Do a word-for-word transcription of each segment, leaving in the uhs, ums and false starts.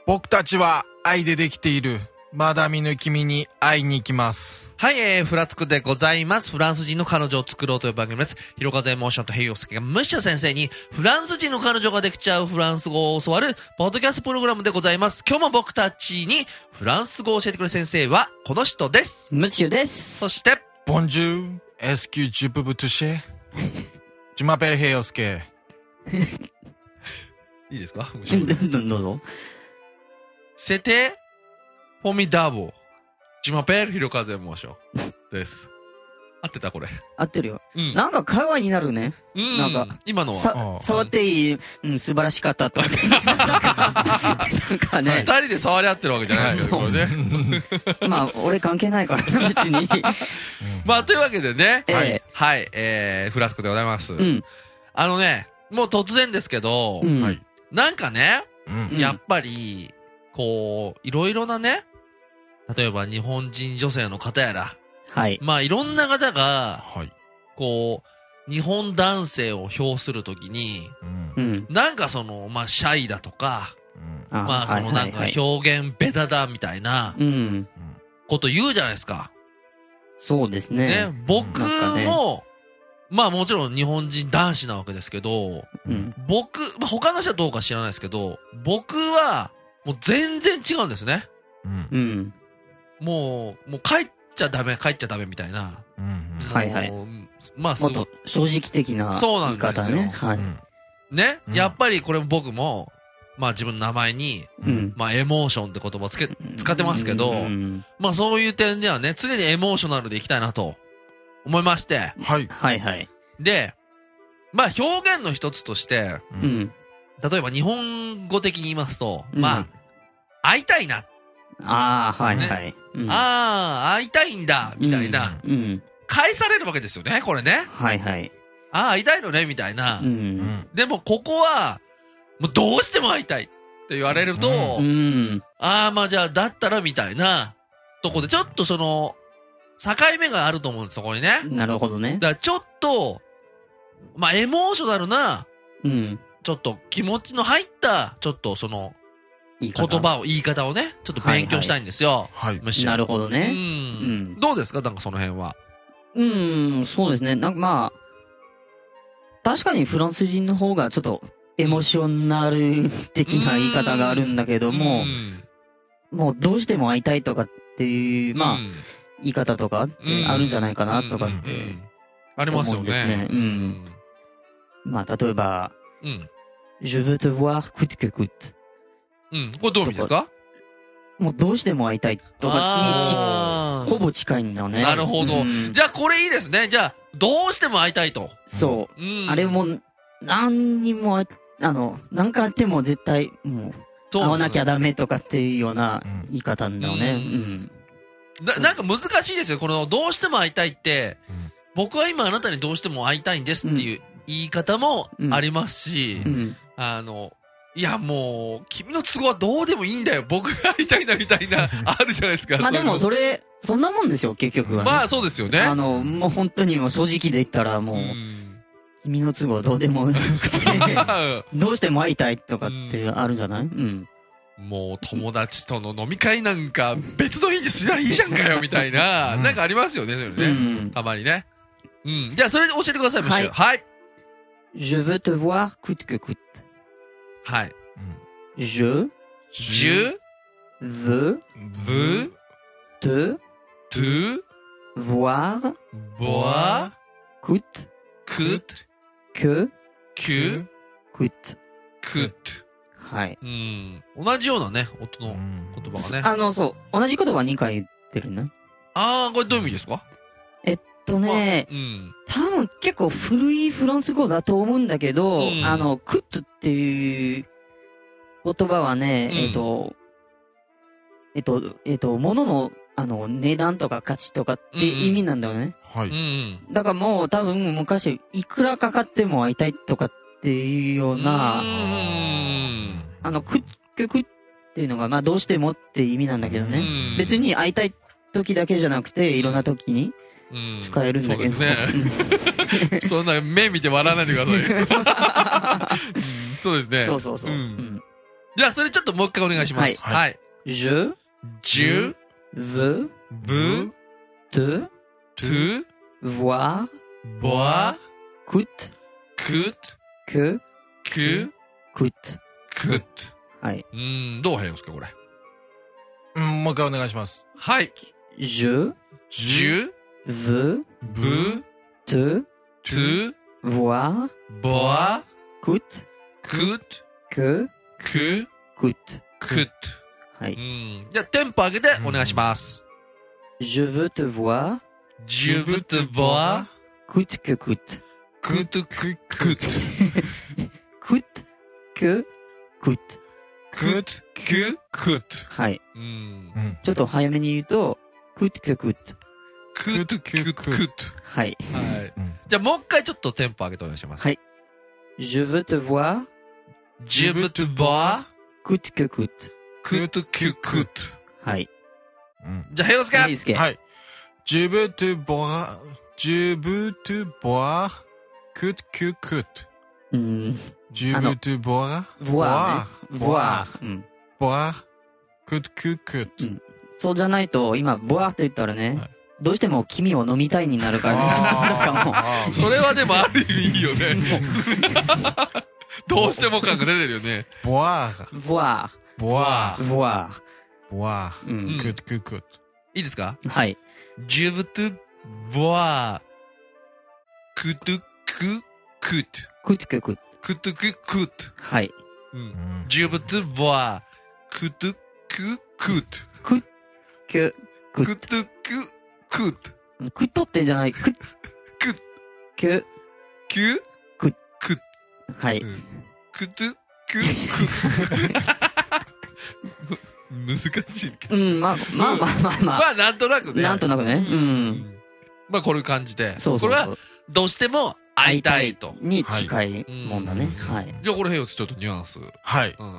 僕たちは愛でできている。まだ見ぬ君に会いに行きます。 はい、えー、フラつくでございます。フランス人の彼女を作ろうという番組です。ひろかぜエモーションとヘイヨスケがムッシャ先生にフランス人の彼女ができちゃうフランス語を教わるポッドキャストプログラムでございます。今日も僕たちにフランス語を教えてくれる先生はこの人です。 ムッシュです。 そして、 ボンジュー、エスキュージュプブトゥシェ、ジュマペルヘイヨスケ。 いいですか？ どうぞ。 C'était formidable. Je m'appelle ひろかぜエモーションです。合ってたこれ。合ってるよ。 うん。 なんか会話になるね。 うん。 なんか、 今のは。 さ、触っていい、うん、素晴らしかったと。なんかね。 二人で触り合ってるわけじゃないですけど、これね。 まあ、俺関係ないからね、別に。 まあ、というわけでね。 はい。 はい、えー、フラスコでございます。 うん。 あのね、もう突然ですけど、 うん。 なんかね、 うん、 やっぱり、こう、いろいろなね、例えば日本人女性の方やら、 はい。 まあいろんな方が、 はい。 こう、日本男性を評するときに、 うん。 なんかその、まあシャイだとか、 うん、 まあそのなんか表現ベタだみたいな、 うん。 こと言うじゃないですか。 そうですね。 ね、僕も、まあもちろん日本人男子なわけですけど、 うん、 僕、まあ他の人はどうか知らないですけど、僕は、もう全然違うんですね。 うん。 うん。 もう、もう帰っちゃダメ、帰っちゃダメみたいな。 うん。 はいはい。 まあ、 もっと正直的な言い方ね。はい。 ね、うん、やっぱりこれ僕も、まあ自分の名前に、 うん、 まあエモーションって言葉をつけ、使ってますけど、うん、まあそういう点ではね、常にエモーショナルでいきたいなと思いまして。 はい。 はいはい。 で、まあ表現の一つとして、 うん、 例えば日本語的に言いますと、うん、まあ、会いたいな。 ああ、はいはい。 ねうん、ああ、会いたいんだ、みたいな、 うん。うん。 返されるわけですよね、これね。 はいはい。 ああ、会いたいのね、みたいな。 うん。 でも、ここは、もうどうしても会いたいって言われると、 うん。 ああ、まあじゃあ、だったら、みたいな、とこで、ちょっとその、境目があると思うんです、そこにね。 なるほどね。 だから、ちょっと、まあ、エモーショナルな、 うん。 ちょっと気持ちの入った、ちょっとその、言葉を、言い方をね、ちょっと勉強したいんですよ。 はい。 はい、 なるほどね。 うん。どうですかなんかその辺は。 うん、そうですね。なんかまあ、確かにフランス人の方がちょっとエモーショナル的な言い方があるんだけども、もうどうしても会いたいとかっていう、まあ、言い方とかってあるんじゃないかなとかって。 ありますよね。 うん。まあ、例えば、 うん。 Je veux te voir coûte que coûte。 うん。これどういう意味ですか？ もうどうしても会いたいとかにほぼ近いんだね。 なるほど。うん、じゃあこれいいですね。じゃあ、どうしても会いたいと。 そう。うん、あれも、何にも、あの、何かあっても絶対、もう、会わなきゃダメとかっていうような言い方なんだよね。うん。 な、なんか難しいですよ。この、どうしても会いたいって、うん、僕は今あなたにどうしても会いたいんですっていう言い方もありますし、 うんうん、 あの、いやもう、君の都合はどうでもいいんだよ。僕が会いたいんだみたいな、あるじゃないですか。 まあでもそれ、そんなもんですよ、結局は、ね。 まあそうですよね。 あの、もう本当にもう正直で言ったらもう、うん、君の都合どうでもよくて、どうしても会いたいとかってあるんじゃない？うん。 もう友達との飲み会なんか別の日にすりゃいいじゃんかよみたいな、うん、なんかありますよね、それね。うん、たまにね。うん。じゃあそれで教えてください、 はい。 はい。 Je veux te voir coûte que coûte。 はい。 Je, je veux, veux te, te voir, voir, coûte, coûte, que, que, coûte, coûte。 はい。 うん。同じようなね、音の言葉がね。 あの、そう。同じ言葉にかい言ってるね。 ああ、これどういう意味ですか？ えっとね、 まあ、うん、 多分結構古いフランス語だと思うんだけど、うん、あの、クットっていう言葉はね、うん、えっと、えっと、えっと、物の、あの、値段とか価値とかって意味なんだよね。 うん、はい。 だからもう多分昔、いくらかかっても会いたいとかっていうような、 うんあの、クッククっていうのが、まあどうしてもって意味なんだけどね。別に会いたい時だけじゃなくて、いろんな時に、使えるんだけど。 そうですね。そんな目見て笑わないでください。そうですね。 そうそうそう。うん、 じゃあ、それちょっともう一回お願いします。 はいはい。 Je je veux veux te te voir boire coûte coûte que que coûte。 coûte。 はい。 うーん、どう変ですか、これ。 うん、もう一回お願いします。 はい。 Je je veux veux te te voir boire coûte coûte que que coûte。 coûte。 はい。 うん。じゃあ、テンポ上げてお願いします。 Je veux te voir je veux te boire coûte que coûte。 coûte que coûte coûte que coûte。 coûte que coûte。 はい。 うん。 うん。 ちょっと早めに言うと、coûte que coûte。 coûte que coûte。 はい。 はいうん。 じゃあ、もう一回ちょっとテンポ上げてお願いします。 はい。Je veux te voir je veux te boire coûte que coûte。 coûte que coûte。 はい。 うん。 じゃあ、平洋介。 いいですけ。 はい。Je veux te boire, je veux te boire, coûte que coûte. うん。 Je あの veux te boire, voir ね。 boire, voir。うん。 boire, coûte que coûte. そうじゃないと、今、ボワーって言ったらね、 はいどうしても君を飲みたいになるから、なんかもう、 あーそれはでもある意味いいよね。どうしても感が出てるよね。 boire, voir、 boire, voir。 boire, うん。 coûte que coûte. いいですか？ はい。 Je veux te boire coûte que coûte coûte que coûte。 coûte que coûte。 はい。 う。 うんん。 Je veux te boire coûte que coûte que、coûte。 coûte que coûte クッとってんじゃない、クッ、 くく、 que く coûte はい。 coûte que coûte。難しいけど。 うん、まあ、まあまあまあままあ、なんとなくあ、 ね。 なんとなくね。うん。 まあ、こういう感じで。 そうそうそう。 これは、どうしても会いたいと。 に近いもんだね。 うんはい。 じゃあ、これ、ヘイオスちょっとニュアンス。 はい。 うん。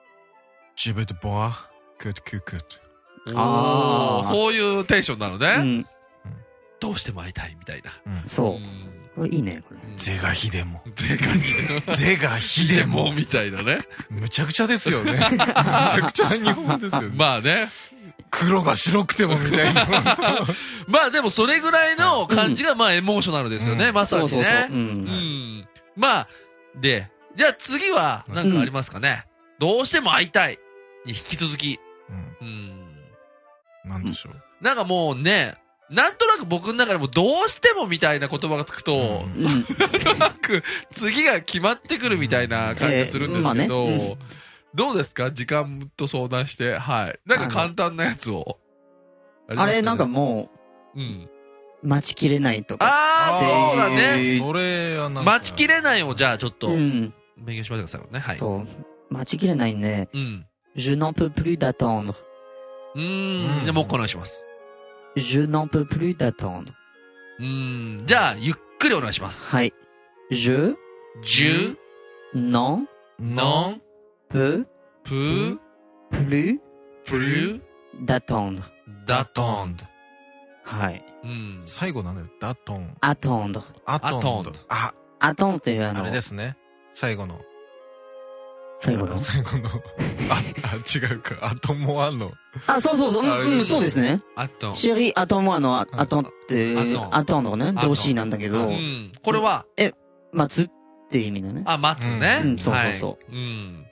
Je veux te boire, coûte que coûte. あーおーそういうテンションなのうね。 ん。 どうしても会いたいみたいな。 うん。 そう。 んこれいいね、これ。 是が非でも。 是が非でも。 是が非でも。 みたいなね。 むちゃくちゃですよね。むちゃくちゃな日本語ですよね。 まあね。 黒が白くてもみたいな。 まあでもそれぐらいの感じがまあエモーショナルですよね。 うんまさにね。 そうそうそう。う。 うんん。まあ、で、じゃあ次は何かありますかね。どうしても会いたいに引き続き。 うん。 うん。 なんでしょう。 なんかもうね、なんとなく僕の中でもどうしてもみたいな言葉がつくと、 うんうん。 なんとなく次が決まってくるみたいな感じがするんですけど、 えーまあねどうですか時間と相談して。はい。なんか簡単なやつを。りますかねあれ、なんかもうん。 う、待ちきれないとか。 ああ、そうだね。 それはなんか。 待ちきれないをじゃあちょっとうん。 勉強しましょうか、最後ね。はい。 そう。待ちきれないんで、 うん。 je n'en peux plus d'attendre。 うーん。 うんじゃあもう一個お願いします。 je n'en peux plus d'attendre。 うーん。じゃあ、ゆっくりお願いします。 はい。je je n'en n'en peux peux plus plus d'attendre。 d'attendre。 はい。 うん。 最後なんだよ。ダトン。 attendre。 アトン attendre。 あ、 attendre っていうあのあれ、ですね。最後の。 最後の。 最後の。あ、あ、違うか。アトモアの。 あ、そうそうそう。うん、うん、そうですね。 attendre。 シェリー、attends-moi の、あ attends って、 attends attendre ね。 attends 動詞なんだけうど、 ん。これは、 待つっていう意味だね。 あ、待つね。 うんそうそうそうはい。うん。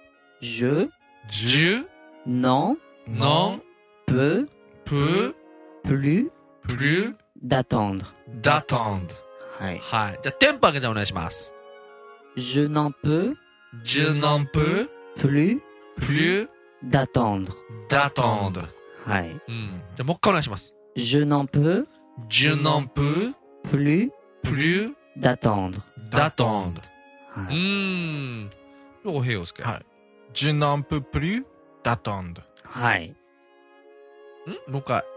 je je n'en n'en peux peux plus plus d'attendre。 d'attendre。 はい。 はい。じゃあ、テンポ上げてお願いします。 je n'en peux je n'en peux plus plus d'attendre。 d'attendre。 はい。 うん。じゃあ、もう一回お願いします。 je n'en peux je n'en peux plus plus d'attendre。 d'attendre。うはい。 ーん。どう、平洋介。 はい。Je n'en peux plus d'attendre. はい。 んもう一回。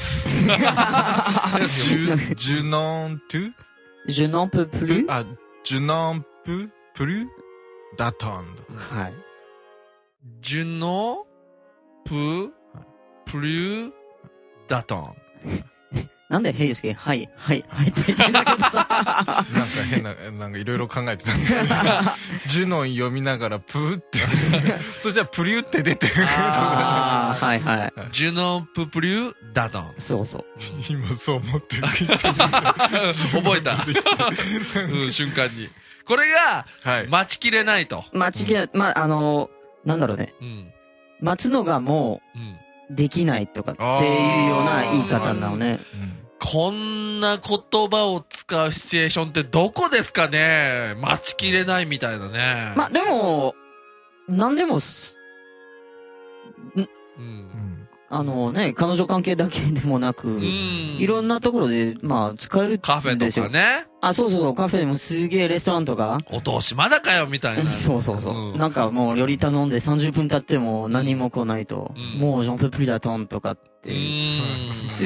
Je, je n'en peux je n'en peux plus。 あ、je n'en peux plus d'attendre. はい。 je n'en peux plus d'attendre。 なんで、ヘイユスケ、はい、はい、はいって言ってんだけどさ。 なんか変な、なんかいろいろ考えてたんですけど、ジュノン読みながらプーって、そしたらプリュって出てる。 ああ、はいはい。 ジュノンププリュダドン。 そうそう。 今そう思ってる。 覚えた。うん、瞬間に。これが、待ちきれないと。 待ちきれない。まあ、あの、なんだろうね。うん。待つのがもう、できないとかっていうような言い方なのね。 こんな言葉を使うシチュエーションってどこですかね？待ちきれないみたいなね。 まあ、でも、なんでも、ん、うん。あのね、彼女関係だけでもなく、いろんなところで、まあ、使えるんですよ。 カフェとかね。 あ、そうそうそう、カフェでもすげえレストランとか。 お通しまだかよ、みたいな。 そうそうそう。うん、なんかもう、より頼んでさんじゅっぷん経っても何も来ないと、うん、もうジョンププリダトンとかって。うん。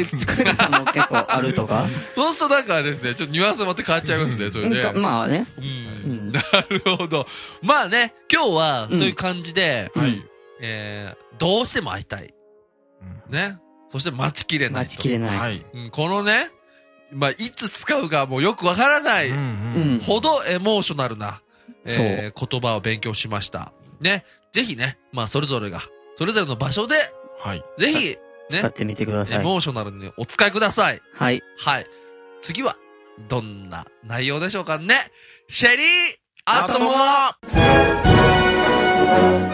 使えるやつも結構あるとか。 そうするとなんかですね、ちょっとニュアンスまた変わっちゃいますね、それで。 まあね。 うん。なるほど。まあね、今日はそういう感じで、はい。えー、どうしても会いたい。ね。そして待ちきれない。 待ちきれない。 はい。うん、このね、まあ、いつ使うかもうよくわからないほどエモーショナルな、えー、言葉を勉強しました。ね。ぜひね、まあ、それぞれが、それぞれの場所で、はい。ぜひ、ね。 使ってみてください。 エモーショナルにお使いください。 はい。 はい。次は、どんな内容でしょうかね。シェリーアトモア